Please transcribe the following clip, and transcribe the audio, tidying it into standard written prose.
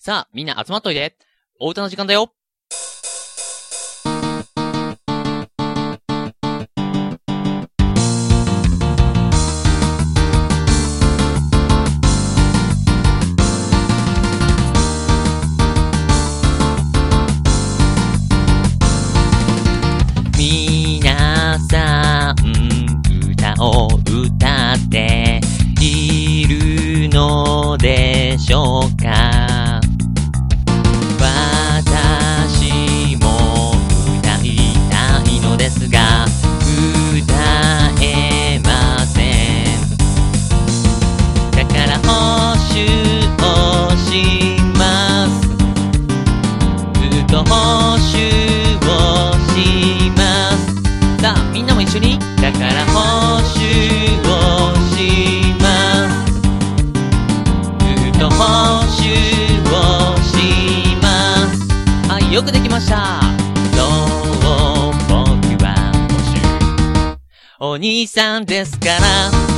さあ、みんな集まっといて。お歌の時間だよ。皆さん、歌を歌っているのでしょうか。私も歌いたいのですが歌えません。だから報酬をします。ずっと報酬をします。さあみんなも一緒に。だから報酬をします。ずっと報酬をします。はい、よくできました。そう、僕はお兄さんですから。